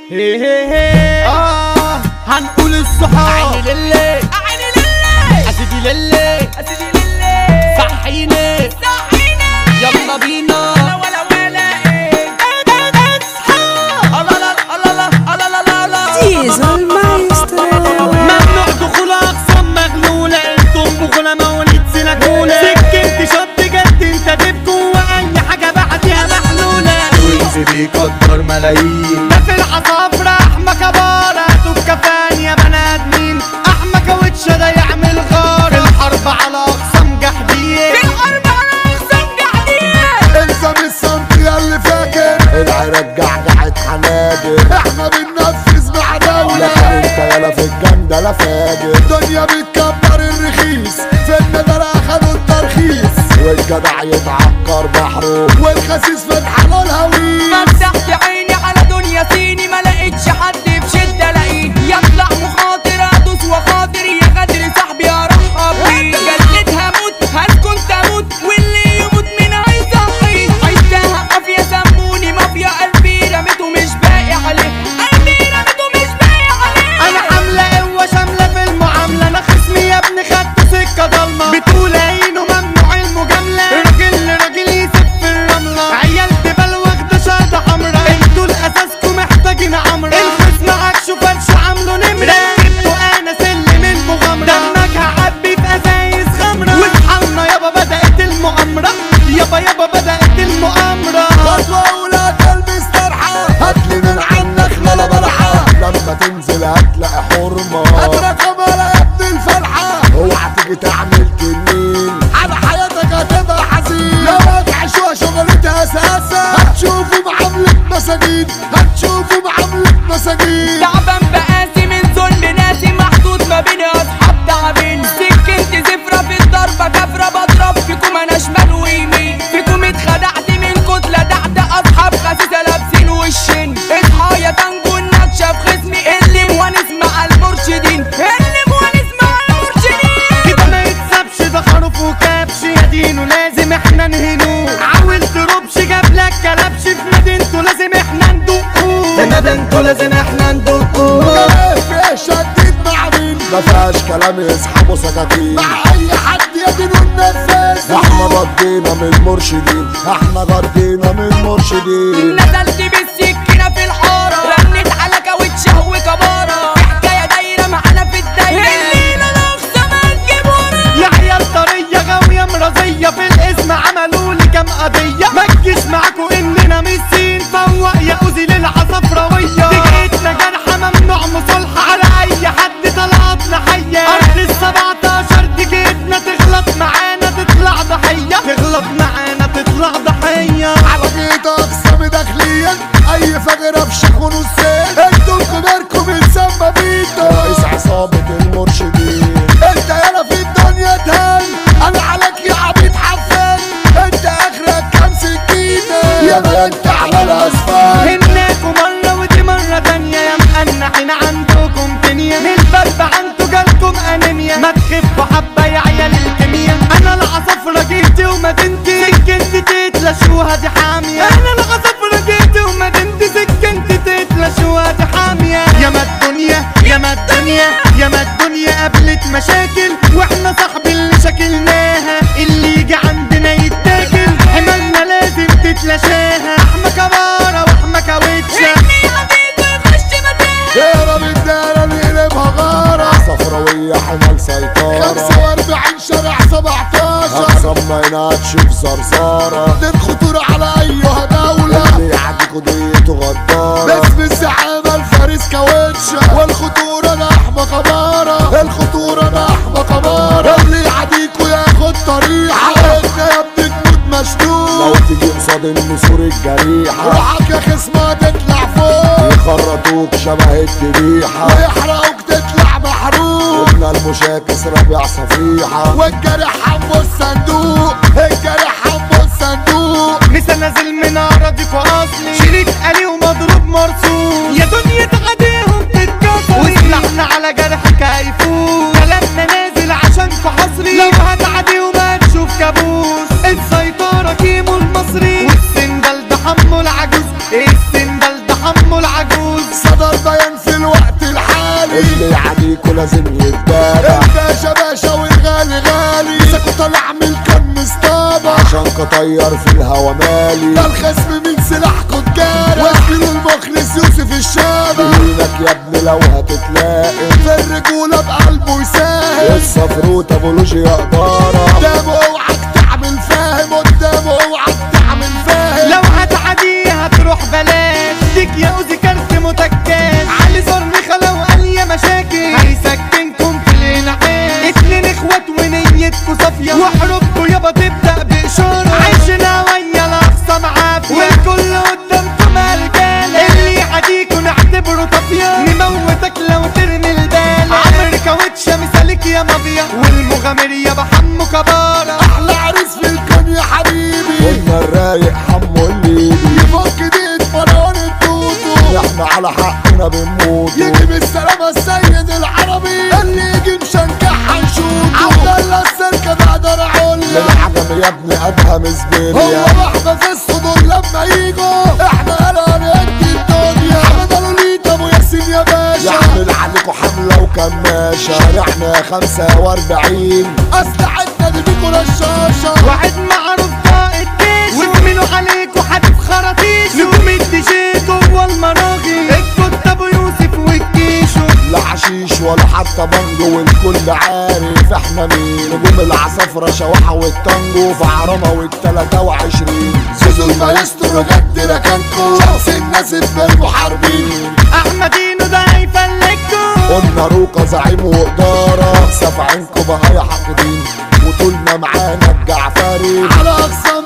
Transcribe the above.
هنقول الصحاب عيني للي اسيدي للي صحيني يلا بينا ممنوع دخول اقسام مغلولة انتم بخولة مواليد سنكولة سكنت شط جد انت تبكوا واي حاجة بعديها محلولة وينزل بيقدر ملايين ده في العصافرة احمى كبارة الكفان يا بني ادمين احمى كاوتشة ده يعمل غارة في الحرب على اقسام جحدية الزم الصمت يا اللي فاكر العراق جعجعت حناجر احنا بننفذ مع دولة لكن انت يالا في الجنة لا فاجر الدنيا بتكبر الرخيص في الندرة اخدوا الترخيص والجدع يتعكر بحره والخسيس فتح له الهويس فتحت عيني على دنيا صيني ما لقيتش حد بشدة الاقيه يطلع مخاطر ادوس وخاطر يا غدر صاحبي ارحب بيه جلد هموت هسكن تموت واللي يموت من هيصحيه عشتها قافية سموني مافيا قلبي رميته مش باقي عليه انا حاملة قوة شاملة في المعاملة انا خصمي يا ابني خدته سكة ضلمة بتقول عينه ممنوع المجاملة راجل لراجل يسف في الرملة عيال تبال واخدة شهادة حمرا انتوا الاساسكوا محتاجين عمرة الخصم عكشوا فلشوا عاملوا نمرة ركبتوا انا سلم المغامرة دمك هعبي في ازايز خمرة واصحالنا يابا بدأت المؤامرة يابا بدأت المؤامرة خطوة أولى قلبي استرحى هاتلي من عنك لا بلحة لما تنزل هتلاقي حرمة هاتلك أمارة يا ابن الفرحة اوعى تيجي تعمل تنين على حياتك هتبقى حزين لو هتعيشوها شغلتها أساسا هتشوفوا معاملة مساجين تعبان بقاسي من ظلم ناسي محطوط ما بين اصحاب تعبين سكنت زفرة في الضربة كفرة بضرب فيكم انا شمال ويمين فيكم اتخدعت من كتلة تحت اصحاب خسيسة لابسين وشين اصحى يا تنجو النكشة في خصمي اللي موانس مع المرشدين كده ما يتسابش ده خروف وكبش يا دينه لازم احنا نهنوه عاول تروبش جابلك كلبش في مدينته لازم احنا ندقوه مدينته لازم احنا ندقوه فيه شديد مع مين مفيهاش كلام يسحبوا سكاكين مع اي حد يا دينه النفاس احنا ردينا من المرشدين نزلت بالسكينة في الحارة رنت على كاوتشه وكبارة في حكاية دايرة معانا في الدايرة الليلة الأقصى ما تجيب ورا يا عيال طرية غاوية مرضية في الاسم عملولي كام قضية ما تجيش معاكوا اننا ميسين فوق يا اوزي للعصفراوية تجيتنا جرحة ممنوع مصالحة على اي حد طلعتنا حية ارض ال17 تجيتنا تغلط معانا تطلع ضحية على بيت اقسام داخليا اي فجرة بشيخ ونصين انتوا كباركم يتسمى بيتو رئيس عصابة المرشدين انت يالا في الدنيا تهان انا عليك يا عبيد حفان انت اخرك كام سكينة يا ما انت على الاسفل هناكوا مرة ودي مرة تانية يا مقنحين عندكم تنية البرد عنتو جالكم انيميا ما تخفوا حبة يا عيال الكيميا انا العصافرة جيتي ومدينتي سكنت تتلاشوها دي حامية انا العصافرة جيتي ومدينتي سكنت تتلاشوها دي حامية يا ما الدنيا قابلت مشاكل واحنا صاحبي اللي شكلناها اللي يجي عندنا يتاكل حمالنا لازم تتلاشاها احمى كبارة واحمى كاوتشة اهرب الدارة نقلبها غارة صفراوية حمال سيطرة 45 شارع 17 اقسم ما يناتش في زرزارة دي الخطورة على ايها دولة اللي يعديكوا ديته غدارة باسم الزعامة الفارس كاوتشة والخطورة ده احمى كبارة اللي يعديكوا ياخد طريحة انت يا ابني تموت مشدود لو تيجي قصاد النسور الجريحة روحك يا خصمة تطلع فوق يخرطوك شبه الذبيحة ويحرقوك تطلع محروق قلنا المشاكس ربيع صفيحة والجريح حمو الصندوق لسه نازل من اراضيكوا اصلي شريك قلي ومضروب مرسوم يا دنيا تغديهم تتكسر وسلاحنا على جرحك هيفوت كلامنا نازل عشانكوا حصري لو هتعدي وما تشوف كابوس السيطرة كيمو المصري والسندل ده حمو العجوز لازم يتدارى. الباشا باشا والغالي غالي مسكوا طالع من كان مصطابة عشان كطير في الهوا مالي. ده الخصم من سلاحكوا تجارة واسمينه المخلص يوسف الشابة. يمينك يا ابني لو هتتلاقي في الرجولة بقلبه يساهم. الصفروت ابو لوجيا قدارة قدامه اوعك تعمل فاهم. قدامه اوعك تعمل فاهم. لو هتعديها هتروح بلاش ديك يا اوزي كارت متكاش. علي صرني خلا وقال يا مشاكل هيسكنكم في الانعاش. اتنين اخوات ونيتكوا صافية وحروبكوا يابا تبدأ بإشارة. عيشنا ويا الأقصى معافية والكل قدامكم رجالة. اللي يعاديكوا نعتبره طافية نموتك لو ترمي البالة. عمرو كاوتشة مثالك يا مافيا والمغامر يابا حمو كبارة. احلى عريس في الكون يا حبيبي قلنا الرايق حمو الليبي. يفك ديت فرعون التوتو احنا على حقنا بنموت. يجي بالسلامة السيد العربي اللي يجي مشنكح هنشوفه. عبد الله السلكة بقدر اقول للعجم يا ابني ادهم زبيليا. هو واحدة في الصدور لما يجوا احنا قلقان ندي الدنيا. احمد لوليتا ابو ياسين يا باشا يعمل عليكوا حملة وكماشة. شارعنا 45 اسلحتنا دي بيكوا رشاشة. واحد معروف قائد جيش وزميله عليكوا حدف خراطيش. نجوم الديجي جوه المراغي الكت ابو يوسف والكيشو. لا حشيش ولا حتى بانجو والكل عارف احنا مين. نجوم العصافرة شواحة والتانجو في عرمة وال23. زيزو المايسترو جد ركنكو شخص الناس بالمحاربين. احمدينو ده هيفلكوا. قلنا روكا زعيم وإدارة سف عنكو بقى يا حاقدين وطولنا معانا الجعفري على أقصى